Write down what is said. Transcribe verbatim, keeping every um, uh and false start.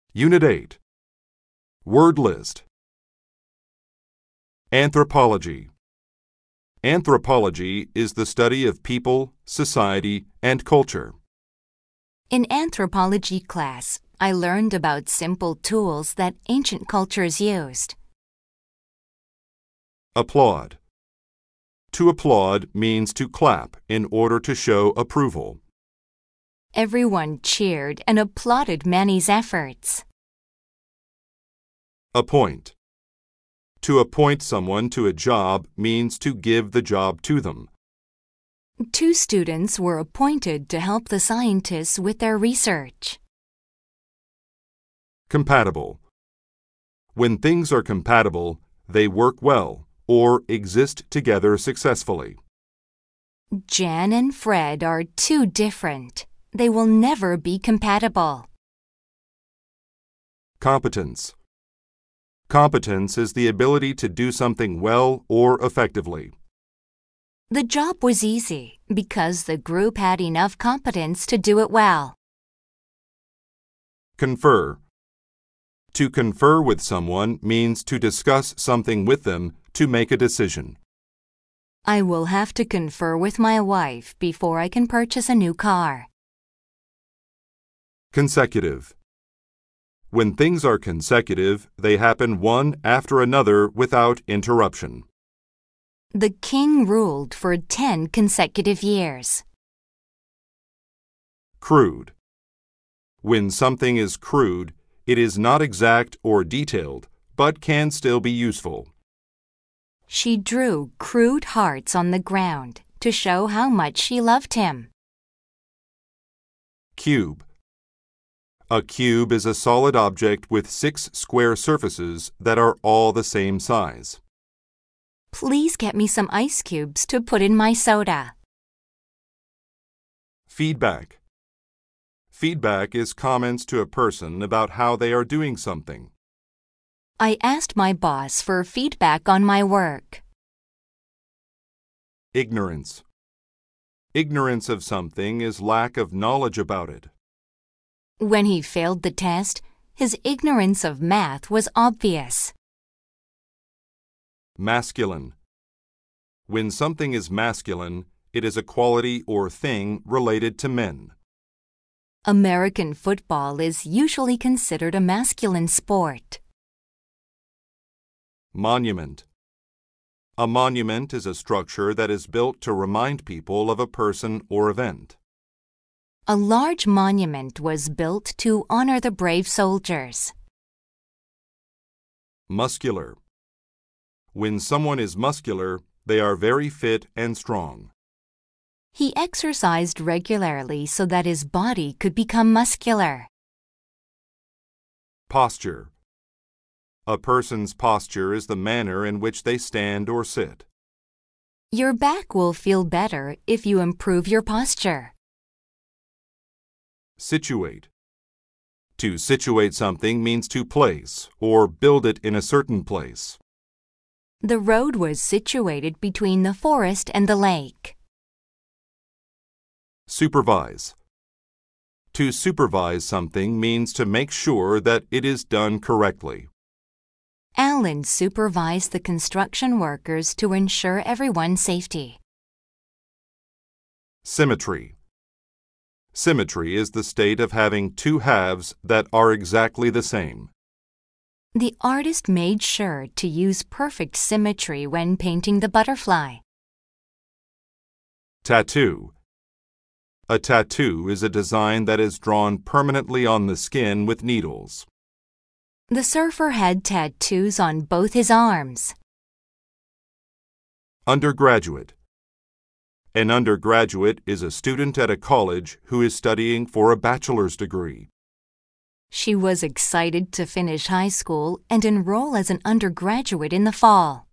Unit eight. Word list. Anthropology. Anthropology is the study of people, society, and culture. In anthropology class, I learned about simple tools that ancient cultures used. Applaud. To applaud means to clap in order to show approval. Everyone cheered and applauded Manny's efforts. Appoint. To appoint someone to a job means to give the job to them. Two students were appointed to help the scientists with their research. Compatible. When things are compatible, they work well or exist together successfully. Jan and Fred are too different. They will never be compatible. Competence. Competence is the ability to do something well or effectively. The job was easy because the group had enough competence to do it well. Confer. To confer with someone means to discuss something with them to make a decision. I will have to confer with my wife before I can purchase a new car. Consecutive. When things are consecutive, they happen one after another without interruption. The king ruled for ten consecutive years. Crude. When something is crude, it is not exact or detailed, but can still be useful. She drew crude hearts on the ground to show how much she loved him. Cube. A cube is a solid object with six square surfaces that are all the same size. Please get me some ice cubes to put in my soda. Feedback. Feedback is comments to a person about how they are doing something. I asked my boss for feedback on my work. Ignorance. Ignorance of something is lack of knowledge about it. When he failed the test, his ignorance of math was obvious. Masculine. When something is masculine, it is a quality or thing related to men. American football is usually considered a masculine sport. Monument. A monument is a structure that is built to remind people of a person or event. A large monument was built to honor the brave soldiers. Muscular. When someone is muscular, they are very fit and strong. He exercised regularly so that his body could become muscular. Posture. A person's posture is the manner in which they stand or sit. Your back will feel better if you improve your posture. Situate. To situate something means to place or build it in a certain place. The road was situated between the forest and the lake. Supervise. To supervise something means to make sure that it is done correctly. Alan supervised the construction workers to ensure everyone's safety. Symmetry. Symmetry is the state of having two halves that are exactly the same. The artist made sure to use perfect symmetry when painting the butterfly. Tattoo. A tattoo is a design that is drawn permanently on the skin with needles. The surfer had tattoos on both his arms. Undergraduate. An undergraduate is a student at a college who is studying for a bachelor's degree. She was excited to finish high school and enroll as an undergraduate in the fall.